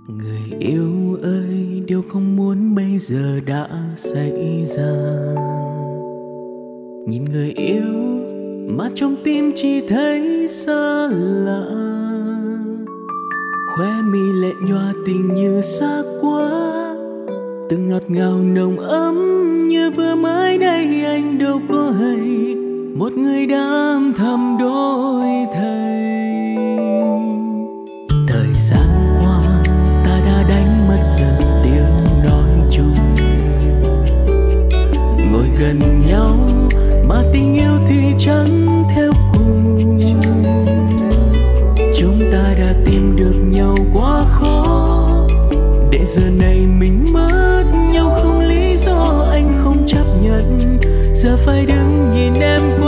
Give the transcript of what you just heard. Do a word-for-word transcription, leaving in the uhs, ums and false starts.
Người yêu ơi, điều không muốn bây giờ đã xảy ra. Nhìn người yêu mà trong tim chỉ thấy xa lạ. Khóe mi lệ nhòa tình như xa quá, từng ngọt ngào nồng ấm như vừa mới đây anh đâu có hay. Một người đã âm thầm đổi thay. Thời gian qua ta đã đánh mất dần tiếng nói chung, ngồi gần nhau mà tình yêu thì chẳng theo cùng. Chúng ta đã tìm được nhau quá khó, để giờ này mình mất nhau không lý do. Anh không chấp nhận giờ phải đứng nhìn em